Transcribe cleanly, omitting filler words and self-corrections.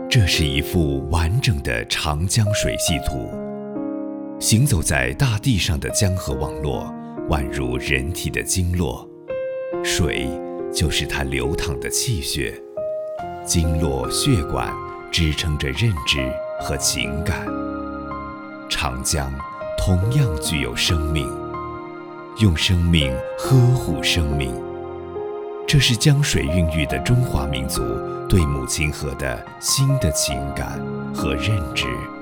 这是一幅完整的长江水系图，行走在大地上的江河网络宛如人体的经络，水就是它流淌的气血，经络血管支撑着认知和情感。长江同样具有生命，用生命呵护生命，这是江水孕育的中华民族对母亲河的新的情感和认知。